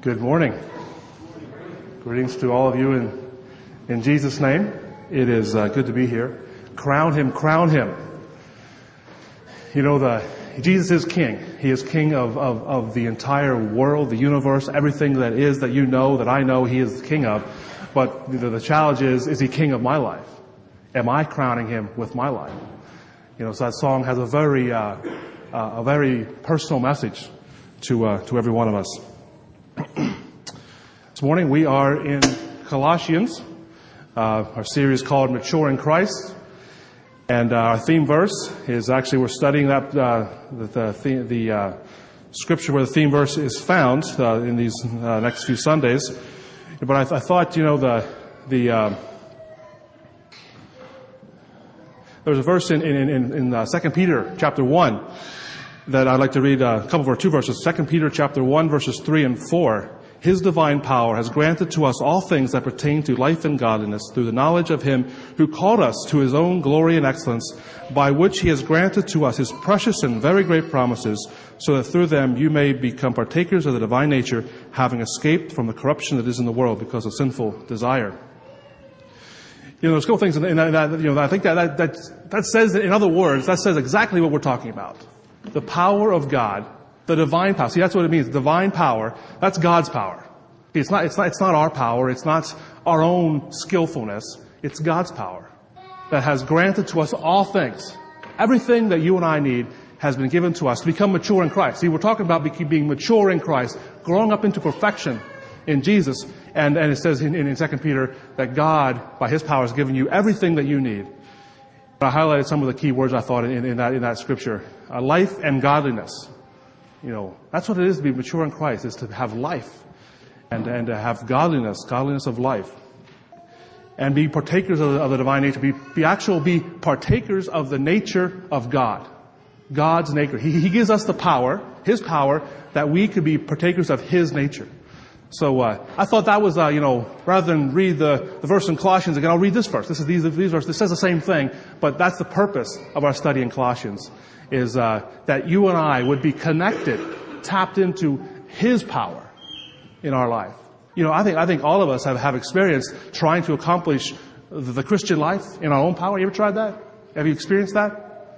Good morning. Greetings to all of you in Jesus' name. It is good to be here. Crown him, crown him. You know, Jesus is king. He is king of the entire world, the universe, everything that is, that you know, that I know, he is the king of. But the challenge is he king of my life? Am I crowning him with my life? You know, so that song has a very personal message to every one of us. This morning we are in Colossians, our series called Mature in Christ, and our theme verse is actually, we're studying that the scripture where the theme verse is found in these next few Sundays. But I thought, you know, there's a verse in 2 Peter chapter 1 that I'd like to read a couple of two verses. 2 Peter chapter 1 verses 3 and 4. His divine power has granted to us all things that pertain to life and godliness through the knowledge of him who called us to his own glory and excellence, by which he has granted to us his precious and very great promises, so that through them you may become partakers of the divine nature, having escaped from the corruption that is in the world because of sinful desire. You know, there's a couple things in that, you know, I think that says, in other words, that says exactly what we're talking about. The power of God, the divine power. See, that's what it means. Divine power. That's God's power. It's not our power. It's not our own skillfulness. It's God's power that has granted to us all things. Everything that you and I need has been given to us to become mature in Christ. See, we're talking about being mature in Christ, growing up into perfection in Jesus. And it says in 2 Peter that God, by his power, has given you everything that you need. I highlighted some of the key words I thought in that scripture. Life and godliness. You know, that's what it is to be mature in Christ, is to have life and to have godliness of life. And be partakers of the divine nature. Be partakers of the nature of God. God's nature. He gives us the power, his power, that we could be partakers of his nature. So, I thought that was, you know, rather than read the verse in Colossians again, I'll read this verse. These verses. This says the same thing, but that's the purpose of our study in Colossians, is, that you and I would be connected, tapped into his power in our life. You know, I think all of us have experienced trying to accomplish the Christian life in our own power. You ever tried that? Have you experienced that?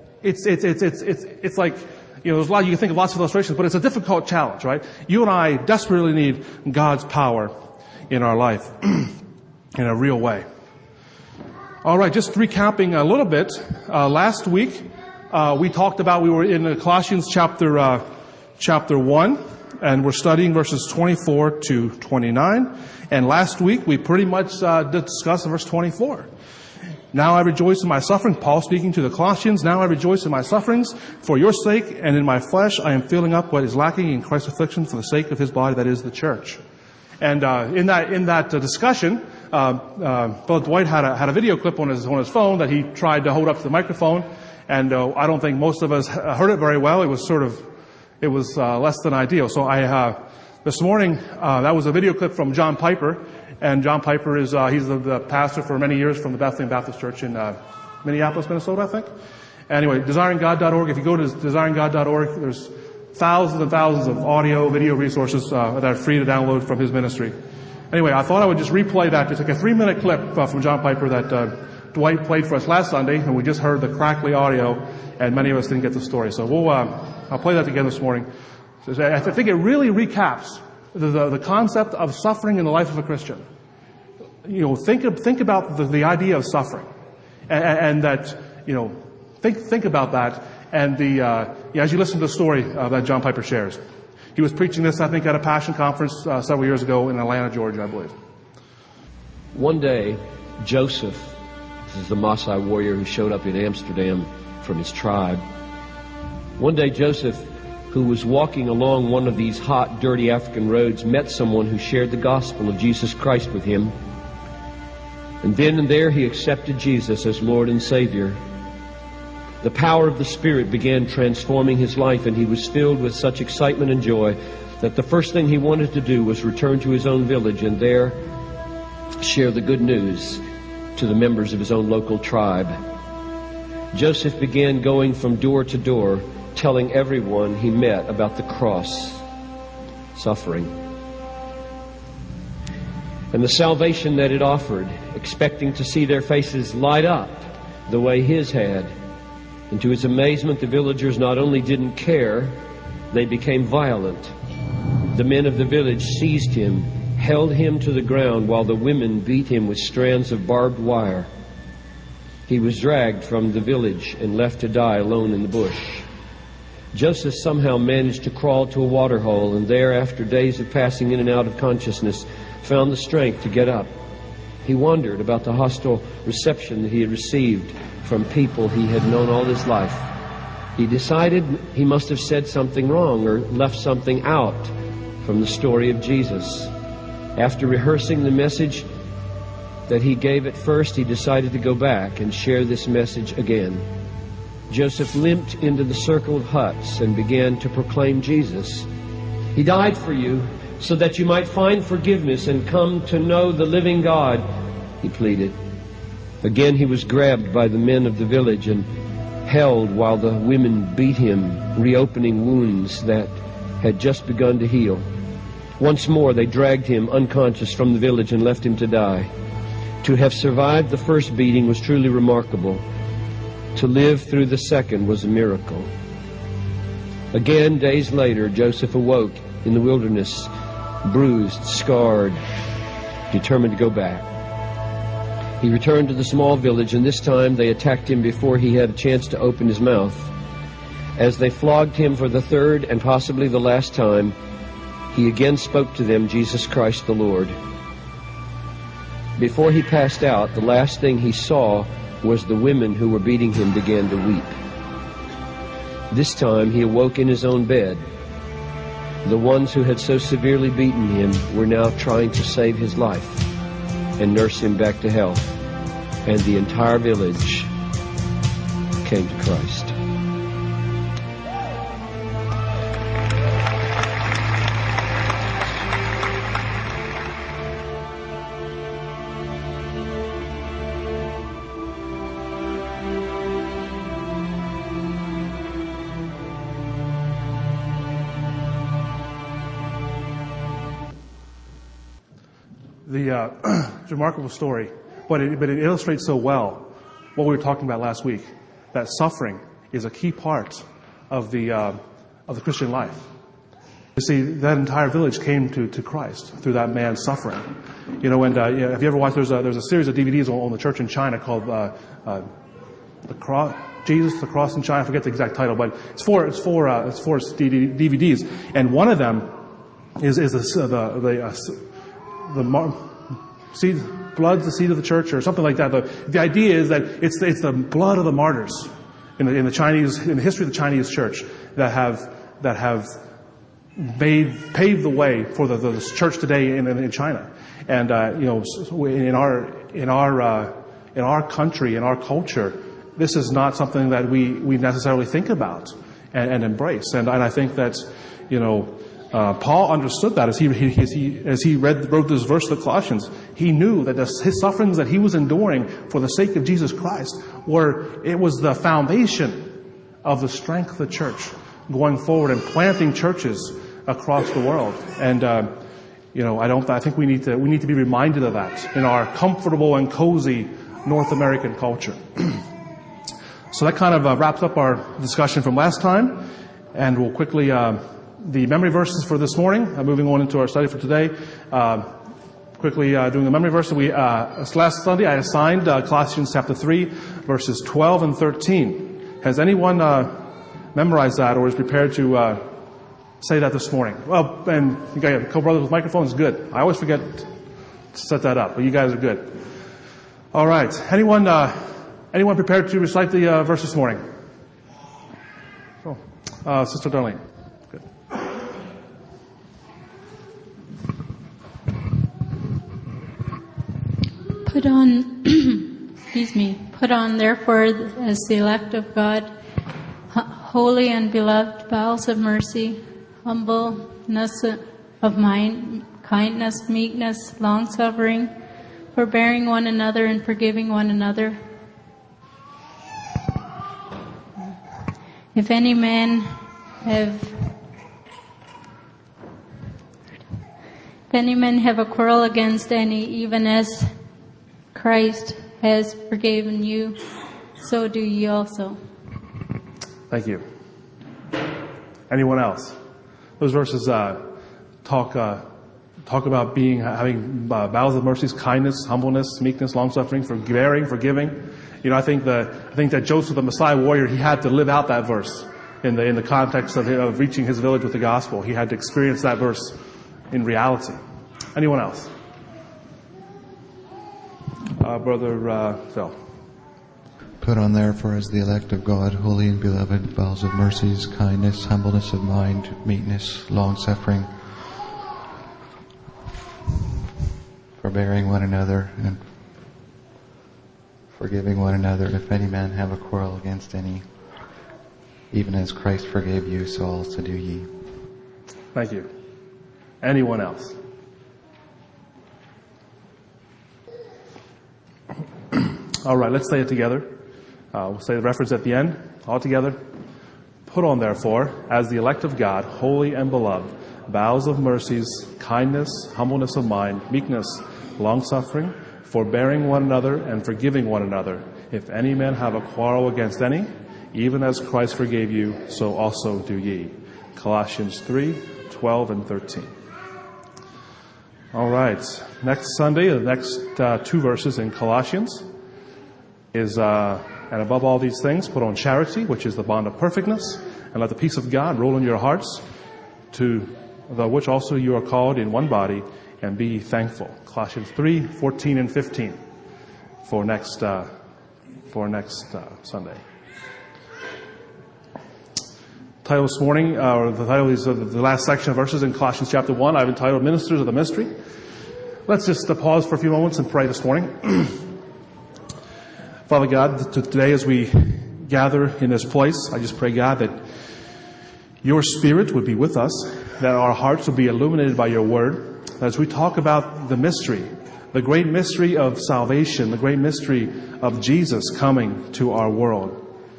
It's like, you know, there's a lot, you can think of lots of illustrations, but it's a difficult challenge, right? You and I desperately need God's power in our life in a real way. All right, just recapping a little bit. Last week, we talked about, we were in Colossians chapter 1, and we're studying verses 24 to 29. And last week, we pretty much discussed verse 24. Now I rejoice in my suffering, Paul speaking to the Colossians. Now I rejoice in my sufferings for your sake, and in my flesh I am filling up what is lacking in Christ's affliction for the sake of his body, that is the church. And in that discussion, Brother Dwight had a video clip on his phone that he tried to hold up to the microphone, and I don't think most of us heard it very well. It was less than ideal. So this morning, that was a video clip from John Piper. And John Piper is, he's the pastor for many years from the Bethlehem Baptist Church in Minneapolis, Minnesota, I think. Anyway, DesiringGod.org. If you go to DesiringGod.org, there's thousands and thousands of audio, video resources that are free to download from his ministry. Anyway, I thought I would just replay that. It's like a 3-minute clip from John Piper that Dwight played for us last Sunday, and we just heard the crackly audio, and many of us didn't get the story. So I'll play that again this morning. I think it really recaps the concept of suffering in the life of a Christian. You know, think about the idea of suffering, and that, you know, think about that, and as you listen to the story that John Piper shares. He was preaching this, I think, at a Passion Conference several years ago in Atlanta, Georgia, I believe. One day, Joseph, this is the Maasai warrior who showed up in Amsterdam from his tribe. One day, Joseph, who was walking along one of these hot, dirty African roads, met someone who shared the gospel of Jesus Christ with him. And then and there he accepted Jesus as Lord and Savior. The power of the Spirit began transforming his life, and he was filled with such excitement and joy that the first thing he wanted to do was return to his own village and there share the good news to the members of his own local tribe. Joseph began going from door to door, telling everyone he met about the cross, suffering, and the salvation that it offered, expecting to see their faces light up the way his had. And to his amazement, the villagers not only didn't care, they became violent. The men of the village seized him, held him to the ground, while the women beat him with strands of barbed wire. He was dragged from the village and left to die alone in the bush. Joseph somehow managed to crawl to a waterhole, and there, after days of passing in and out of consciousness, found the strength to get up. He wondered about the hostile reception that he had received from people he had known all his life. He decided he must have said something wrong or left something out from the story of Jesus. After rehearsing the message that he gave at first, he decided to go back and share this message again. Joseph limped into the circle of huts and began to proclaim Jesus. He died for you so that you might find forgiveness and come to know the living God, he pleaded. Again he was grabbed by the men of the village and held while the women beat him, reopening wounds that had just begun to heal. Once more they dragged him unconscious from the village and left him to die. To have survived the first beating was truly remarkable. To live through the second was a miracle. Again, days later, Joseph awoke in the wilderness, bruised, scarred, determined to go back. He returned to the small village, and this time they attacked him before he had a chance to open his mouth. As they flogged him for the third and possibly the last time, he again spoke to them, Jesus Christ the Lord. Before he passed out, the last thing he saw was the women who were beating him began to weep. This time he awoke in his own bed. The ones who had so severely beaten him were now trying to save his life and nurse him back to health. And the entire village came to Christ. It's a remarkable story, but it illustrates so well what we were talking about last week, that suffering is a key part of the Christian life. You see, that entire village came to Christ through that man's suffering. You know, and have you ever watched? There's a series of DVDs on the church in China called the Cross, Jesus, the Cross in China. I forget the exact title, but it's four DVDs, and one of them is blood's the seed of the church, or something like that. The idea is that it's the blood of the martyrs in the history of the Chinese church that have paved the way for the church today in China. And in our country, in our culture, this is not something that we necessarily think about and embrace. And I think that Paul understood that as he wrote this verse of the Colossians. He knew that his sufferings that he was enduring for the sake of Jesus Christ was the foundation of the strength of the church going forward and planting churches across the world. And I think we need to be reminded of that in our comfortable and cozy North American culture. So that kind of wraps up our discussion from last time, and we'll quickly the memory verses for this morning. Moving on into our study for today. Quickly doing the memory verse. Last Sunday I assigned Colossians chapter 3, verses 12 and 13. Has anyone memorized that or is prepared to say that this morning? Well, and you got a couple brothers with microphones. Good. I always forget to set that up, but you guys are good. All right. Anyone prepared to recite the verse this morning? Oh, Sister Darlene. Good. Put on therefore as the elect of God, holy and beloved, bowels of mercy, humbleness of mind, kindness, meekness, long-suffering, forbearing one another and forgiving one another. If any man have If any man have a quarrel against any, even as Christ has forgiven you, so do ye also. Thank you. Anyone else? Those verses talk about having bowels of mercies, kindness, humbleness, meekness, long-suffering, forbearing, forgiving. You know, I think that Joseph, the Messiah warrior, he had to live out that verse in the context of reaching his village with the gospel. He had to experience that verse in reality. Anyone else? Brother Phil. Put on therefore as the elect of God, holy and beloved, bowels of mercies, kindness, humbleness of mind, meekness, long-suffering, forbearing one another, and forgiving one another. If any man have a quarrel against any, even as Christ forgave you, so also do ye. Thank you. Anyone else? All right, let's say it together. We'll say the reference at the end, all together. Put on, therefore, as the elect of God, holy and beloved, bowels of mercies, kindness, humbleness of mind, meekness, long-suffering, forbearing one another, and forgiving one another. If any man have a quarrel against any, even as Christ forgave you, so also do ye. Colossians 3:12 and 13. All right, next Sunday, the next two verses in Colossians is, and above all these things, put on charity, which is the bond of perfectness, and let the peace of God rule in your hearts, to the which also you are called in one body, and be thankful. Colossians 3:14 and 15 for next Sunday. Title this morning, or the title is the last section of verses in Colossians chapter 1. I've entitled Ministers of the Mystery. Let's just pause for a few moments and pray this morning. Father God, today as we gather in this place, I just pray, God, that your Spirit would be with us, that our hearts would be illuminated by your word, that as we talk about the mystery, the great mystery of salvation, the great mystery of Jesus coming to our world.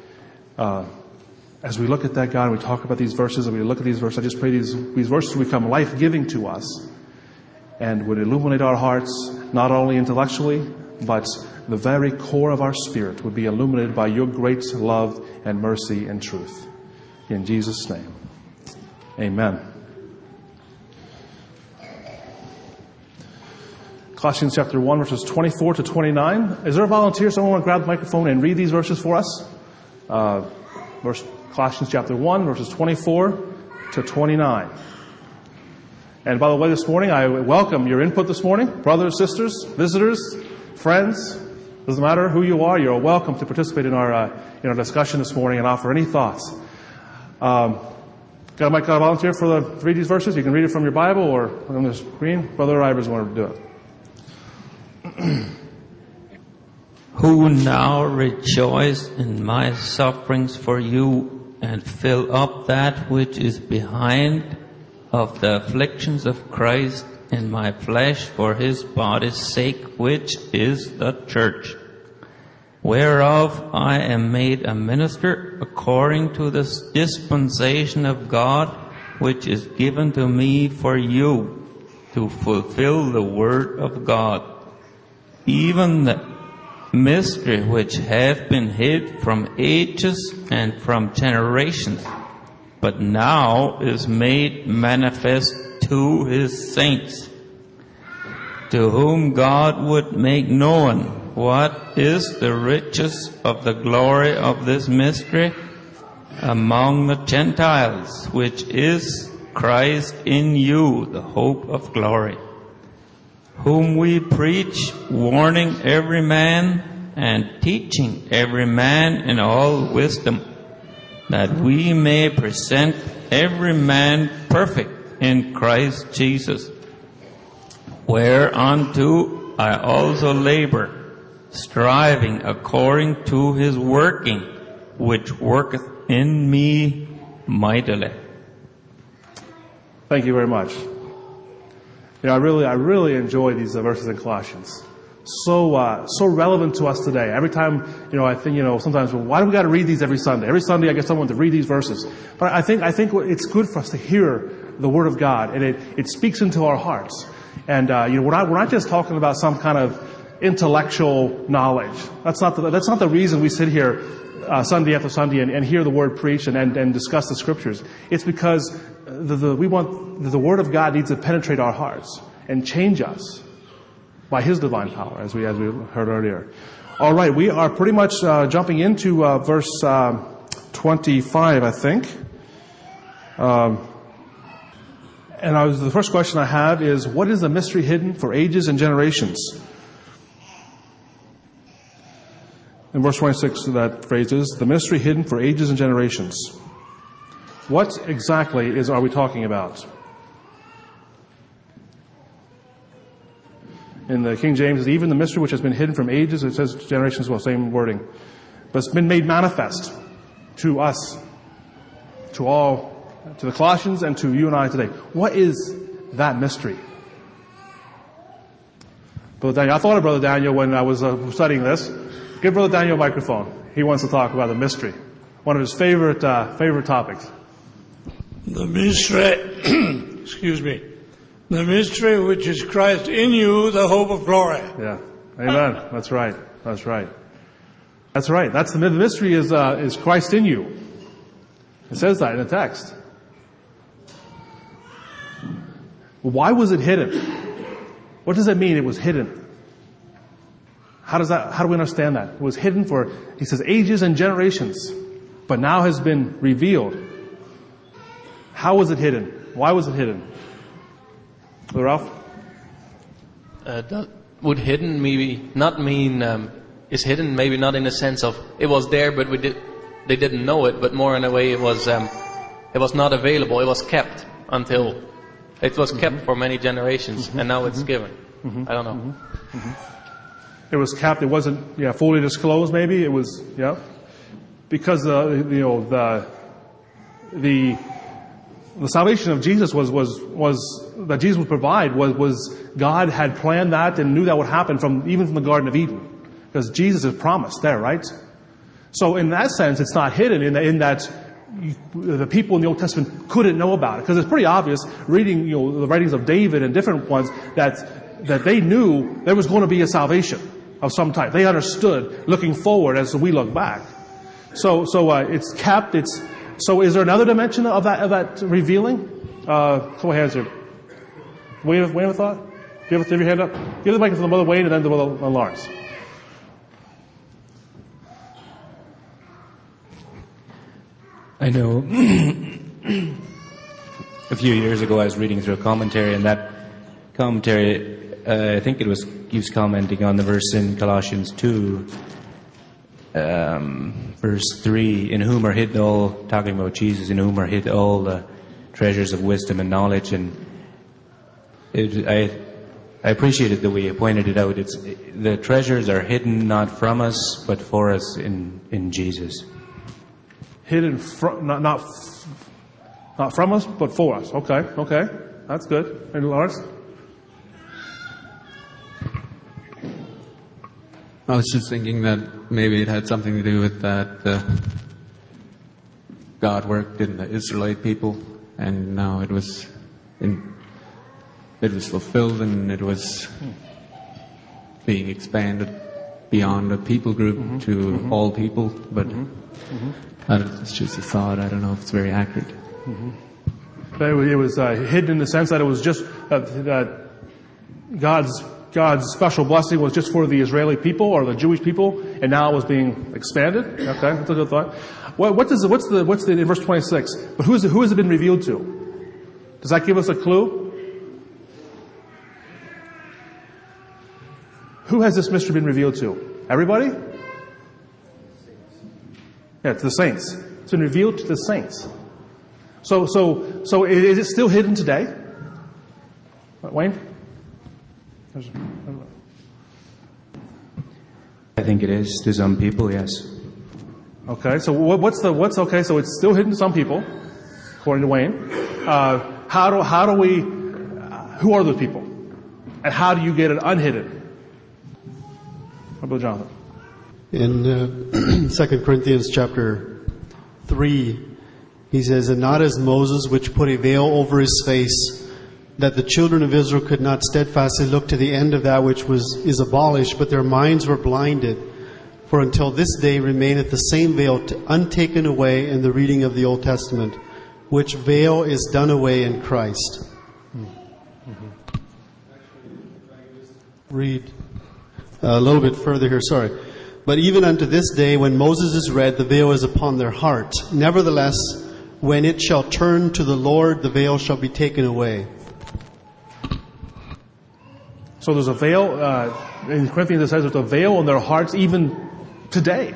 As we look at that, God, and we talk about these verses, and we look at these verses, I just pray these verses would become life-giving to us and would illuminate our hearts, not only intellectually, but the very core of our spirit would be illuminated by your great love and mercy and truth. In Jesus' name, amen. Colossians chapter 1, verses 24 to 29. Is there a volunteer? Someone want to grab the microphone and read these verses for us? Colossians chapter 1, verses 24 to 29. And by the way, this morning, I welcome your input this morning. Brothers, sisters, visitors, friends, doesn't matter who you are, you're welcome to participate in our discussion this morning and offer any thoughts. Got a volunteer to read these verses? You can read it from your Bible or on the screen. Brother Ivers wanted to do it. Who now rejoice in my sufferings for you, and fill up that which is behind of the afflictions of Christ in my flesh for his body's sake, which is the church, whereof I am made a minister according to the dispensation of God, which is given to me for you, to fulfill the word of God, even the mystery which hath been hid from ages and from generations, but now is made manifest to his saints, to whom God would make known what is the riches of the glory of this mystery among the Gentiles, which is Christ in you, the hope of glory, whom we preach, warning every man and teaching every man in all wisdom, that we may present every man perfect in Christ Jesus, whereunto I also labor, striving according to his working, which worketh in me mightily. Thank you very much. I really enjoy these verses in Colossians. So relevant to us today. Every time, I think, sometimes, well, why do we got to read these every Sunday? Every Sunday I get someone to read these verses. But I think it's good for us to hear the Word of God, and it speaks into our hearts. And we're not just talking about some kind of intellectual knowledge. That's not the reason we sit here Sunday after Sunday and hear the word preached and discuss the scriptures. It's because the word of God needs to penetrate our hearts and change us by His divine power, as we heard earlier. All right, we are pretty much jumping into verse 25, I think. The first question I have is, what is the mystery hidden for ages and generations? In verse 26, that phrase is, the mystery hidden for ages and generations. What exactly are we talking about? In the King James, it's even the mystery which has been hidden from ages, it says generations, well, same wording. But it's been made manifest to us, to the Colossians and to you and I today. What is that mystery? Brother Daniel, I thought of Brother Daniel when I was studying this. Give Brother Daniel a microphone. He wants to talk about the mystery. One of his favorite topics. The mystery, excuse me, the mystery which is Christ in you, the hope of glory. Yeah. Amen. That's right. That's right. That's right. That's the mystery is Christ in you. It says that in the text. Why was it hidden? What does it mean it was hidden? How do we understand that? It was hidden for, he says, ages and generations, but now has been revealed. How was it hidden? Why was it hidden? Ralph? That would hidden maybe not mean, is hidden maybe not in the sense of it was there but they didn't know it, but more in a way it was not available, it was kept until, it was kept for many generations and now it's given. I don't know. It was kept, it wasn't fully disclosed maybe, it was, because the salvation of Jesus was that Jesus would provide was God had planned that and knew that would happen even from the Garden of Eden, because Jesus is promised there, right? So in that sense, it's not hidden in that the people in the Old Testament couldn't know about it, because it's pretty obvious reading the writings of David and different ones that they knew there was going to be a salvation of some type. They understood looking forward as we look back. So it's kept. So is there another dimension of that revealing? Come on, hands here. Wayne, have a thought? Do you have your hand up? Give the microphone to Brother Wayne and then to Brother Lawrence. I know a few years ago I was reading through a commentary, and that commentary, I think he was commenting on the verse in Colossians 2, verse 3, in whom are hidden all, talking about Jesus, in whom are hidden all the treasures of wisdom and knowledge. And I appreciated the way you pointed it out. The treasures are hidden not from us, but for us in Jesus. Hidden not from us, but for us. Okay, that's good. And Lawrence? I was just thinking that maybe it had something to do with that God worked in the Israelite people, and now it was fulfilled, and it was being expanded beyond a people group to all people. But it's just a thought. I don't know if it's very accurate. But it was hidden in the sense that it was just that God's special blessing was just for the Israeli people or the Jewish people, and now it was being expanded. Okay, that's a good thought. What's the in verse 26? But who has it been revealed to? Does that give us a clue? Who has this mystery been revealed to? Everybody? Yeah, to the saints. It's been revealed to the saints. So is it still hidden today? Wayne? I think it is to some people, yes. Okay, so what's okay? So it's still hidden to some people, according to Wayne. Who are those people, and how do you get it unhidden? How about Jonathan? In 2 Corinthians chapter 3, he says, "And not as Moses, which put a veil over his face, that the children of Israel could not steadfastly look to the end of that which is abolished, but their minds were blinded. For until this day remaineth the same veil untaken away in the reading of the Old Testament, which veil is done away in Christ. Read a little bit further here, sorry. But even unto this day, when Moses is read, the veil is upon their heart. Nevertheless, when it shall turn to the Lord, the veil shall be taken away. So there's a veil, in Corinthians it says there's a veil on their hearts even today.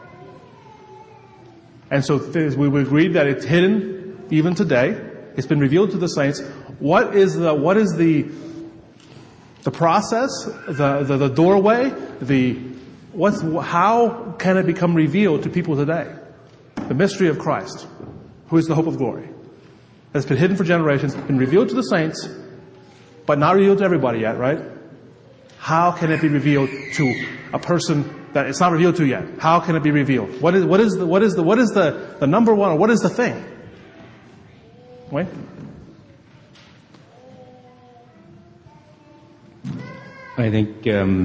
And so we agreed that it's hidden even today. It's been revealed to the saints. What is the process, the doorway, how can it become revealed to people today? The mystery of Christ, who is the hope of glory. It's been hidden for generations, been revealed to the saints, but not revealed to everybody yet, right? How can it be revealed to a person that it's not revealed to yet? How can it be revealed? What is the number one, or what is the thing? Wayne? I think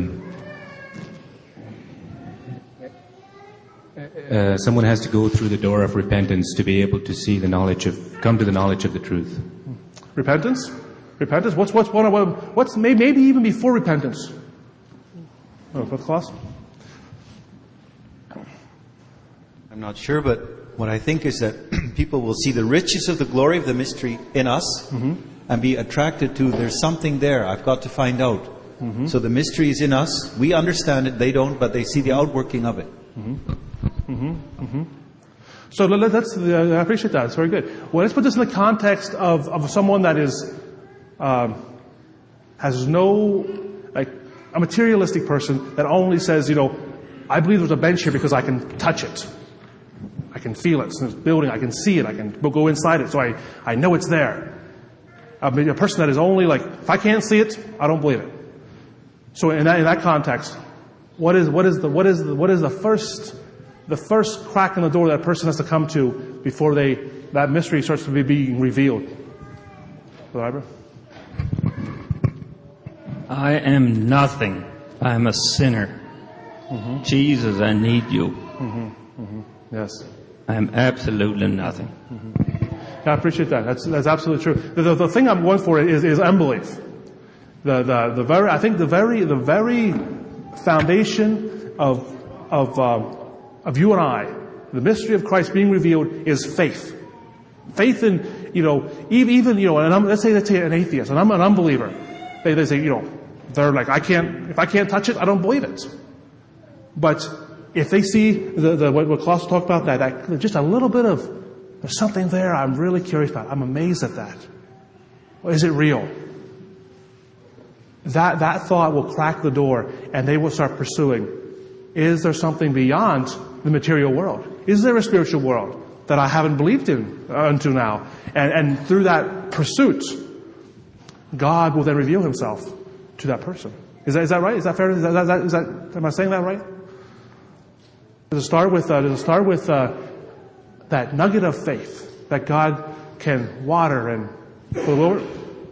someone has to go through the door of repentance to be able to see come to the knowledge of the truth. Repentance? Repentance? What's maybe even before repentance? What's Klaus? I'm not sure, but what I think is that people will see the riches of the glory of the mystery in us and be attracted to, there's something there, I've got to find out. So the mystery is in us, we understand it, they don't, but they see the outworking of it. So I appreciate that, it's very good. Well, let's put this in the context of someone that has no, a materialistic person that only says, I believe there's a bench here because I can touch it. I can feel it. It's in this building. I can see it. I can go inside it. So I know it's there. A person that is only if I can't see it, I don't believe it. So in that context, what is the first crack in the door that person has to come to before that mystery starts to be being revealed? Brother I am nothing. I am a sinner. Jesus, I need you. Yes. I am absolutely nothing. Yeah, I appreciate that. That's absolutely true. The thing I'm going for is unbelief. I think the very foundation of you and I, the mystery of Christ being revealed, is faith. Faith in even and let's say an atheist and I'm an unbeliever. They say they're like if I can't touch it, I don't believe it. But if they see what Klaus talked about, that just a little bit of there's something there I'm really curious about. I'm amazed at that. Is it real? That thought will crack the door and they will start pursuing. Is there something beyond the material world? Is there a spiritual world that I haven't believed in until now? And through that pursuit, God will then reveal himself to that person. Is that right? Is that fair? Am I saying that right? Does it start with that nugget of faith that God can water and pull over?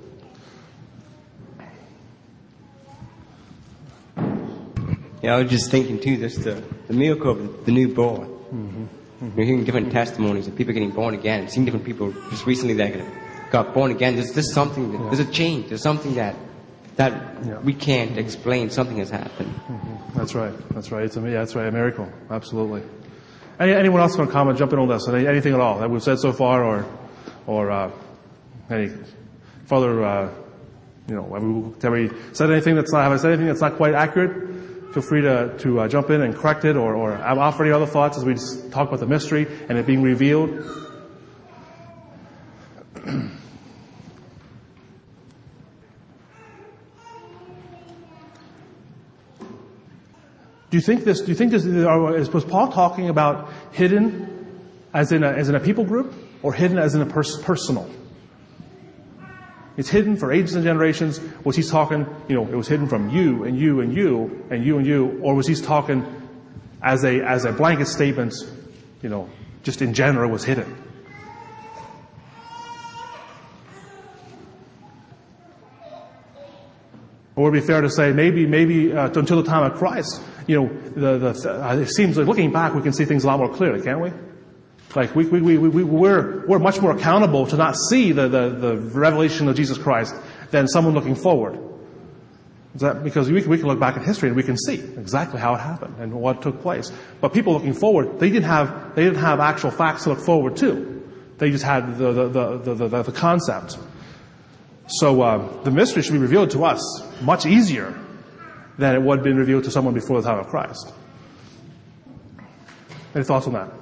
Yeah, I was just thinking too, the miracle of the new born. We're hearing different testimonies of people getting born again. Seeing different people just recently that got born again. There's something. There's a change. There's something that we can't explain. Something has happened. That's right. That's right. That's right. A miracle. Absolutely. Anyone else want to comment? Jump in on this. Anything at all that we've said so far, or any further? Have we said anything that's not? Have I said anything that's not quite accurate? Feel free to jump in and correct it, or offer any other thoughts as we just talk about the mystery and it being revealed. Do you think this was Paul talking about hidden as in a people group, or hidden as in a personal? It's hidden for ages and generations. Was he talking, it was hidden from you and you and you and you and you, or was he talking as a blanket statement, just in general was hidden? Or would it be fair to say maybe until the time of Christ, it seems like looking back we can see things a lot more clearly, can't we? Like we're much more accountable to not see the revelation of Jesus Christ than someone looking forward. Is that because we can look back in history and we can see exactly how it happened and what took place. But people looking forward, they didn't have actual facts to look forward to. They just had the concept. So the mystery should be revealed to us much easier than it would have been revealed to someone before the time of Christ. Any thoughts on that?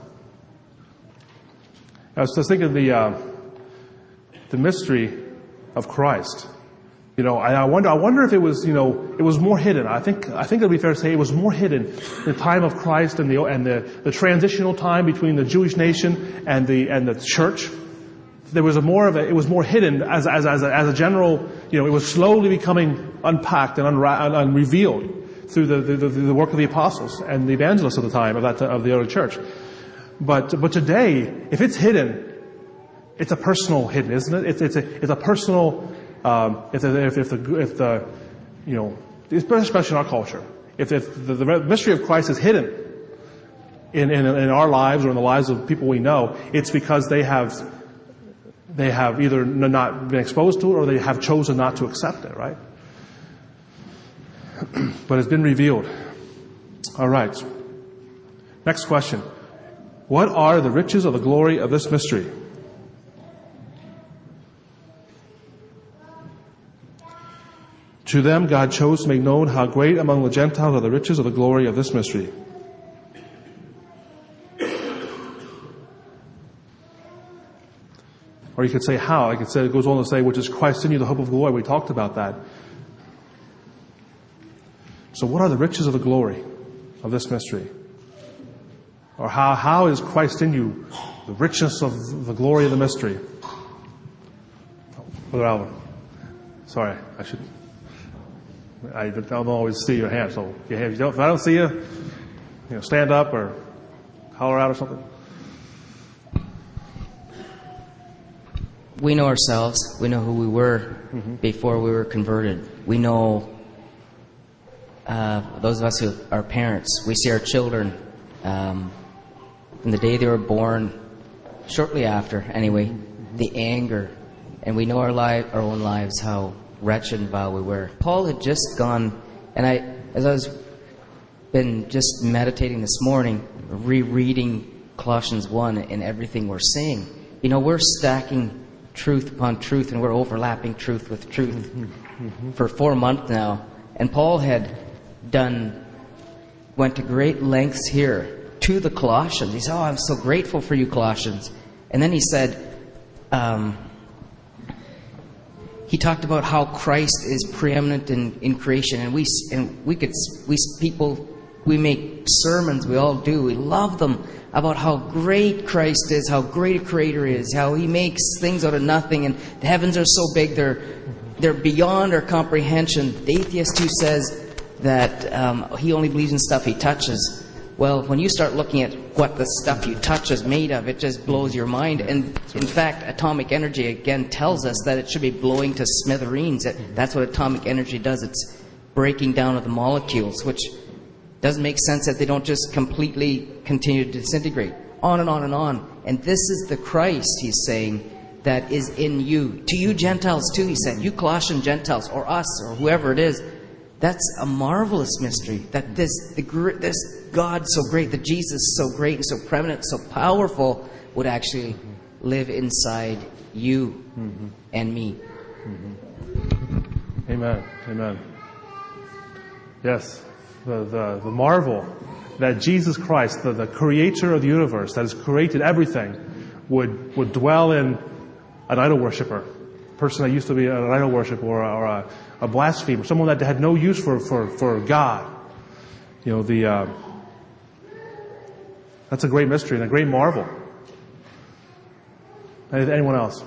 I was just thinking the mystery of Christ. I wonder if it was, it was more hidden. I think it would be fair to say it was more hidden in the time of Christ and the transitional time between the Jewish nation and the church. There was it was more hidden as a general, it was slowly becoming unpacked and revealed through the work of the apostles and the evangelists of the time of the early church. But today, if it's hidden, it's a personal hidden, isn't it? It's a personal, especially in our culture, if the mystery of Christ is hidden in our lives or in the lives of people we know, it's because they have either not been exposed to it or they have chosen not to accept it, right? But it's been revealed. All right. Next question. What are the riches of the glory of this mystery? To them God chose to make known how great among the Gentiles are the riches of the glory of this mystery. Or you could say how. I could say it goes on to say, which is Christ in you, the hope of glory. We talked about that. So what are the riches of the glory of this mystery? Or how is Christ in you, the richness of the glory of the mystery? Brother Alvin. Sorry, I don't always see your hand, so if I don't see you, stand up or holler out or something. We know ourselves. We know who we were before we were converted. We know those of us who are parents. We see our children from the day they were born, shortly after, anyway, the anger. And we know our own lives, how wretched and vile we were. Paul had just gone, and as I was been just meditating this morning, rereading Colossians 1 and everything we're seeing. We're stacking truth upon truth, and we're overlapping truth with truth for 4 months now. And Paul went to great lengths here to the Colossians. He said, I'm so grateful for you, Colossians. And then he said, he talked about how Christ is preeminent in creation, and we make sermons, we all do, we love them, about how great Christ is, how great a creator is, how he makes things out of nothing, and the heavens are so big, they're beyond our comprehension. The atheist who says that he only believes in stuff he touches. Well, when you start looking at what the stuff you touch is made of, it just blows your mind. And in fact, atomic energy again tells us that it should be blowing to smithereens. That's what atomic energy does. It's breaking down of the molecules, which doesn't make sense that they don't just completely continue to disintegrate. On and on and on. And this is the Christ, he's saying, that is in you. To you Gentiles too, he said. You Colossian Gentiles, or us, or whoever it is. That's a marvelous mystery, that this God so great, that Jesus so great and so preeminent, so powerful, would actually live inside you and me. Amen. Amen. Yes, the marvel that Jesus Christ, the creator of the universe, that has created everything, would dwell in an idol worshiper, a person that used to be an idol worshiper or a blasphemer, someone that had no use for God. That's a great mystery and a great marvel. Anyone else?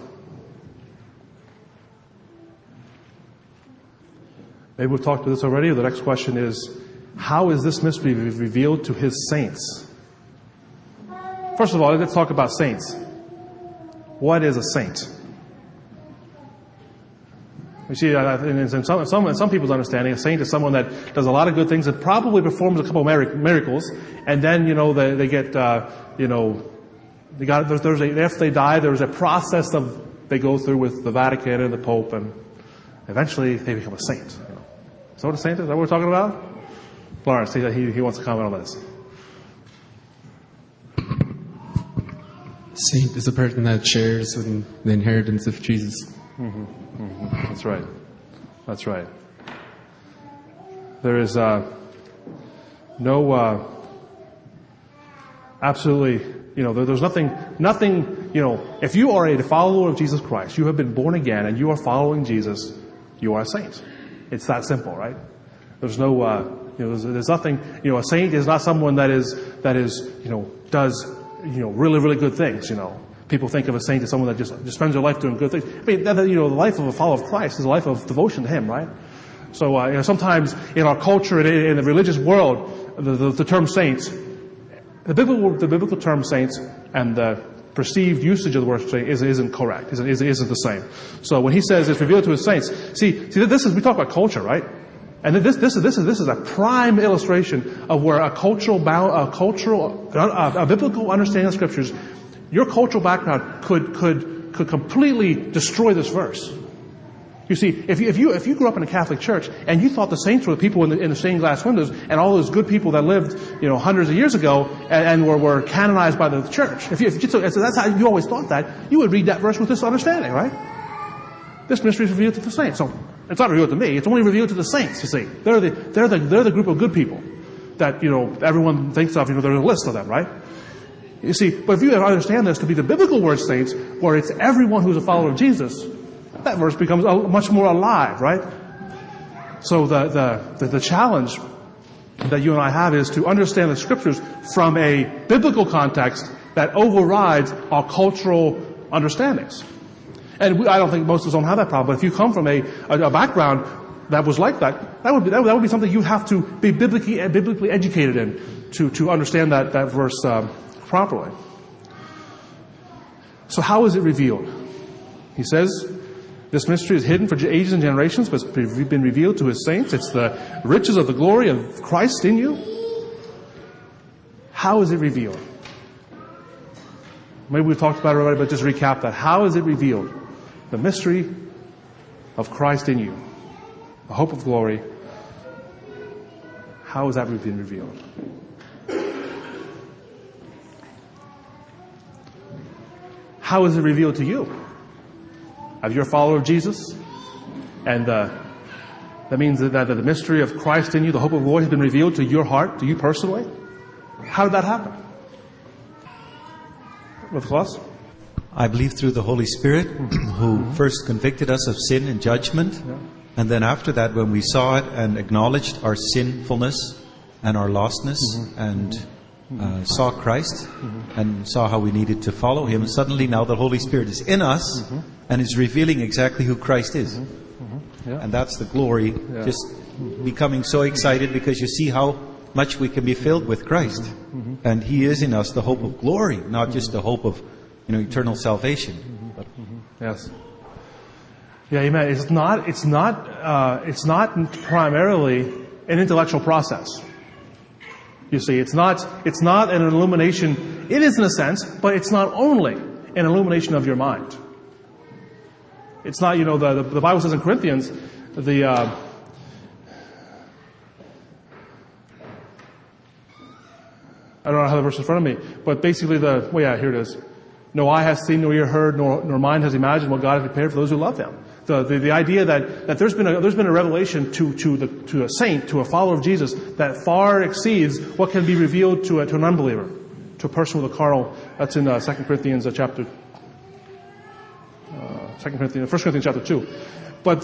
Maybe we've talked about this already. The next question is, how is this mystery revealed to his saints? First of all, let's talk about saints. What is a saint? You see, in some people's understanding, a saint is someone that does a lot of good things and probably performs a couple of miracles, and then, they get, after they die, there's a process they go through with the Vatican and the Pope, and eventually they become a saint. Is that what a saint is? Is that what we're talking about? Lawrence, he wants to comment on this. Saint is a person that shares in the inheritance of Jesus. Mm-hmm. Mm-hmm. That's right. That's right. There is absolutely, there's nothing, if you are a follower of Jesus Christ, you have been born again and you are following Jesus, you are a saint. It's that simple, right? There's no, there's nothing, a saint is not someone that is, does, really, really good things, People think of a saint as someone that just spends their life doing good things. I mean, the life of a follower of Christ is a life of devotion to Him, right? So, sometimes in our culture and in the religious world, the term saints, the biblical term saints and the perceived usage of the word saint isn't correct, isn't the same. So when he says it's revealed to His saints, see, this is, we talk about culture, right? And this is a prime illustration of where a biblical understanding of scriptures, your cultural background could completely destroy this verse. You see, if you grew up in a Catholic church and you thought the saints were the people in the stained glass windows and all those good people that lived, hundreds of years ago and were canonized by the church, so that's how you always thought that, you would read that verse with this understanding, right? This mystery is revealed to the saints. So it's not revealed to me; it's only revealed to the saints. You see, they're the group of good people that everyone thinks of. There's a list of them, right? You see, but if you understand this to be the biblical word saints, where it's everyone who's a follower of Jesus, that verse becomes much more alive, right? So the challenge that you and I have is to understand the scriptures from a biblical context that overrides our cultural understandings. And I don't think most of us don't have that problem. But if you come from a background that was like that, that would be something you have to be biblically educated in to understand that verse properly. So how is it revealed? He says, this mystery is hidden for ages and generations, but it's been revealed to His saints. It's the riches of the glory of Christ in you. How is it revealed? Maybe we've talked about it already, but just recap that. How is it revealed? The mystery of Christ in you. The hope of glory. How has that been revealed? How is it revealed to you? If you're a follower of Jesus, and that means that the mystery of Christ in you, the hope of glory, has been revealed to your heart, to you personally. How did that happen? With Klaus? I believe through the Holy Spirit, who first convicted us of sin and judgment, and then after that, when we saw it and acknowledged our sinfulness and our lostness, and saw Christ and saw how we needed to follow Him, suddenly now the Holy Spirit is in us and is revealing exactly who Christ is. And that's the glory, just becoming so excited because you see how much we can be filled with Christ. And He is in us the hope of glory, not just the hope of eternal salvation. Yes. Yeah, amen. It's not primarily an intellectual process. You see, it's not an illumination. It is in a sense, but it's not only an illumination of your mind. It's not, the Bible says in Corinthians, I don't know how the verse is in front of me, but basically here it is. No eye has seen, nor ear heard, nor mind has imagined what God has prepared for those who love Him. The idea that there's been a revelation to a saint, to a follower of Jesus, that far exceeds what can be revealed to an unbeliever, to a person with a carnal. That's in 1 Corinthians chapter 2. But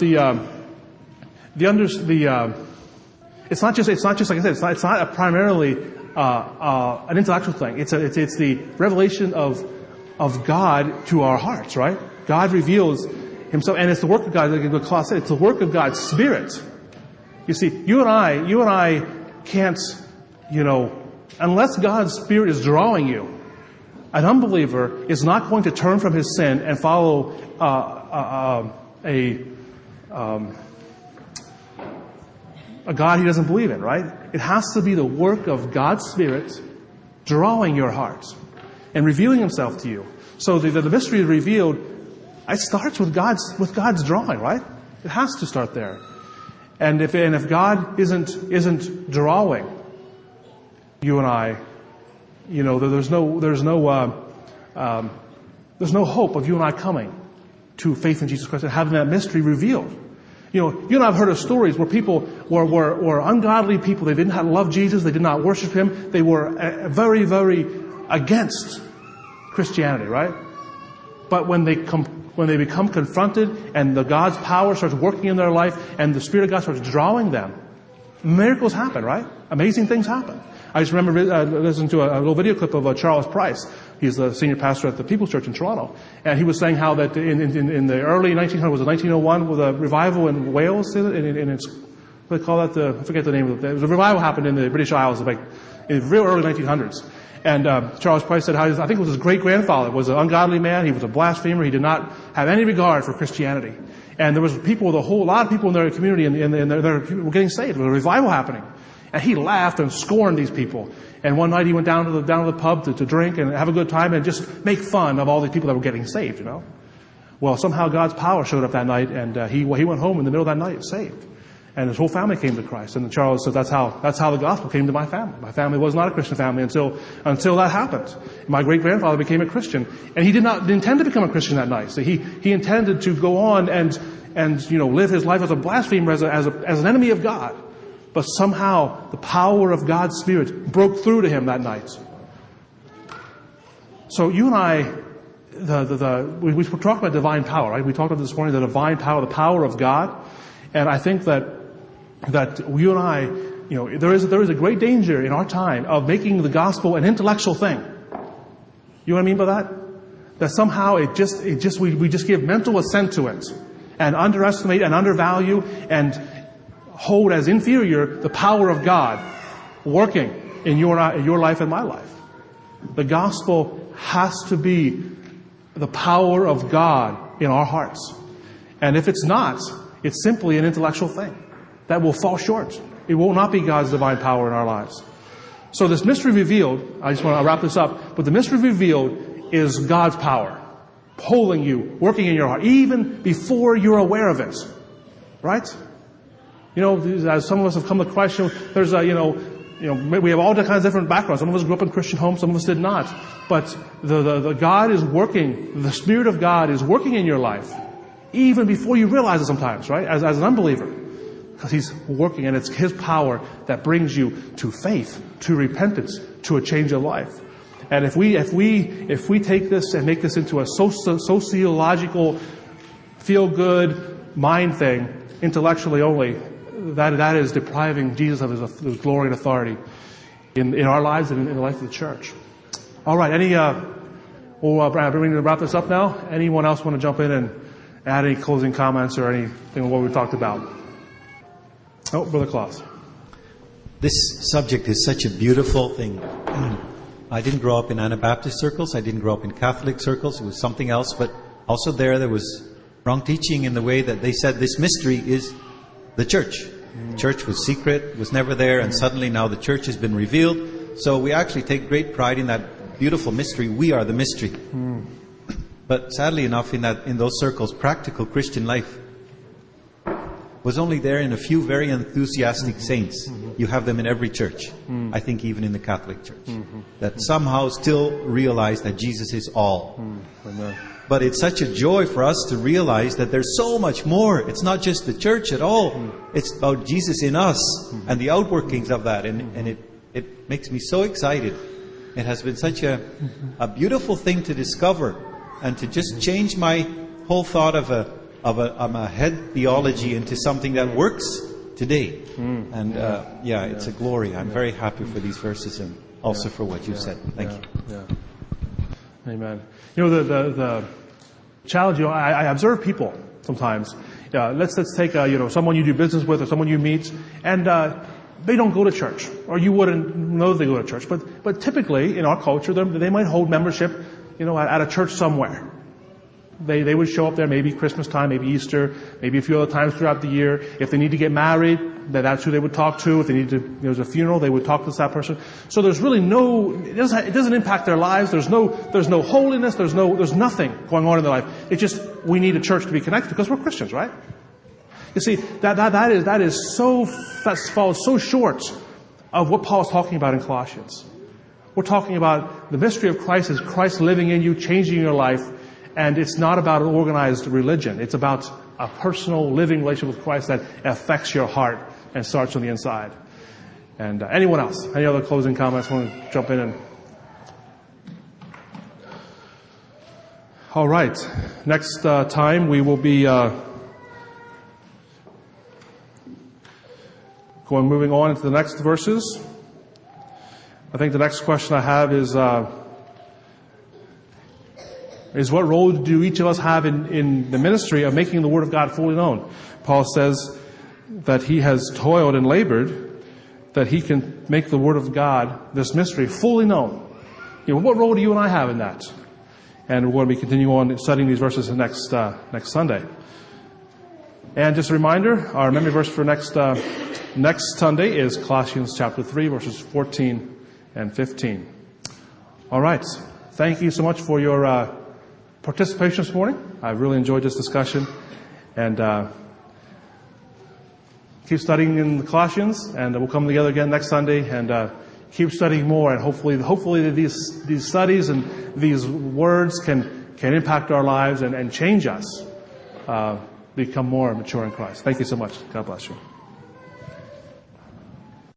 it's not just like I said, it's not primarily an intellectual thing. It's the revelation of God to our hearts, right? God reveals Himself, and it's the work of God, like Klaus said, it's the work of God's Spirit. You see, you and I can't, unless God's Spirit is drawing you, an unbeliever is not going to turn from his sin and follow a a God he doesn't believe in, right? It has to be the work of God's Spirit drawing your heart and revealing himself to you. So the mystery revealed, it starts with God's drawing, right? It has to start there. And if God isn't drawing you and I, there's no hope of you and I coming to faith in Jesus Christ and having that mystery revealed. You and I have heard of stories where people were ungodly people. They did not love Jesus. They did not worship him. They were very, very against Christianity, right? But when they become confronted and God's power starts working in their life and the Spirit of God starts drawing them, miracles happen, right? Amazing things happen. I just remember listening to a little video clip of Charles Price. He's the senior pastor at the People's Church in Toronto. And he was saying how that in the early 1900s, was it 1901, with a revival in Wales, what do they call that? I forget the name of it. There was a revival happened in the British Isles in the real early 1900s. And Charles Price said how I think it was his great-grandfather was an ungodly man. He was a blasphemer. He did not have any regard for Christianity. And there was people, a lot of people in their community, and they were getting saved. There was a revival happening. And he laughed and scorned these people. And one night he went down to the pub to drink and have a good time and just make fun of all these people that were getting saved, Well, somehow God's power showed up that night, and he went home in the middle of that night saved. And his whole family came to Christ. And Charles said, that's how the gospel came to my family. My family was not a Christian family until that happened. My great-grandfather became a Christian. And he did not intend to become a Christian that night. So he intended to go on and live his life as a blasphemer, as an enemy of God. But somehow the power of God's Spirit broke through to him that night. So you and I, we talked about divine power, right? We talked about this morning the divine power, the power of God. And I think that you and I, there is a great danger in our time of making the gospel an intellectual thing. You know what I mean by that? That somehow we just give mental assent to it and underestimate and undervalue and hold as inferior the power of God working in your life and my life. The gospel has to be the power of God in our hearts. And if it's not, it's simply an intellectual thing that will fall short. It will not be God's divine power in our lives. So this mystery revealed, I just want to wrap this up, but the mystery revealed is God's power pulling you, working in your heart, even before you're aware of it. Right? As some of us have come to Christ, there's we have all kinds of different backgrounds. Some of us grew up in Christian homes, some of us did not. But the God is working, the Spirit of God is working in your life, even before you realize it sometimes, right? As an unbeliever. Because He's working, and it's His power that brings you to faith, to repentance, to a change of life. And if we take this and make this into a sociological, feel-good mind thing, intellectually only, that is depriving Jesus of His glory and authority in our lives and in the life of the church. All right, we'll wrap this up now. Anyone else want to jump in and add any closing comments or anything of what we talked about? Oh, Brother Klaus. This subject is such a beautiful thing. I didn't grow up in Anabaptist circles. I didn't grow up in Catholic circles. It was something else. But also there was wrong teaching in the way that they said this mystery is the church. The church was secret, was never there, and suddenly now the church has been revealed. So we actually take great pride in that beautiful mystery. We are the mystery. But sadly enough, in those circles, practical Christian life was only there in a few very enthusiastic saints. You have them in every church. I think even in the Catholic Church. That somehow still realize that Jesus is all. But it's such a joy for us to realize that there's so much more. It's not just the church at all. It's about Jesus in us and the outworkings of that. And it makes me so excited. It has been such a beautiful thing to discover and to just change my whole thought of a head theology into something that works today. And it's a glory. I'm very happy for these verses and also for what you said. Thank you. Amen. The challenge, I observe people sometimes. Let's take someone you do business with or someone you meet, and they don't go to church, or you wouldn't know they go to church. But typically in our culture, they might hold membership, at a church somewhere. They would show up there maybe Christmas time, maybe Easter, maybe a few other times throughout the year. If they need to get married, that's who they would talk to. If they need to, there's a funeral, they would talk to that person. So there's really it doesn't impact their lives. There's no holiness. There's nothing going on in their life. It's just, we need a church to be connected because we're Christians, right? You see, that falls so short of what Paul's talking about in Colossians. We're talking about the mystery of Christ is Christ living in you, changing your life, and it's not about an organized religion. It's about a personal living relationship with Christ that affects your heart and starts on the inside. And anyone else? Any other closing comments? Want to jump in? All right. Next time we will be moving on into the next verses. I think the next question I have is what role do each of us have in the ministry of making the Word of God fully known? Paul says that he has toiled and labored that he can make the Word of God, this mystery, fully known. What role do you and I have in that? And we're going to be continuing on studying these verses next Sunday. And just a reminder, our memory verse for next Sunday is Colossians chapter 3, verses 14 and 15. All right. Thank you so much for your participation this morning. I really enjoyed this discussion. And keep studying in the Colossians, and we'll come together again next Sunday and keep studying more. And hopefully these studies and these words can impact our lives and change us, become more mature in Christ. Thank you so much. God bless you.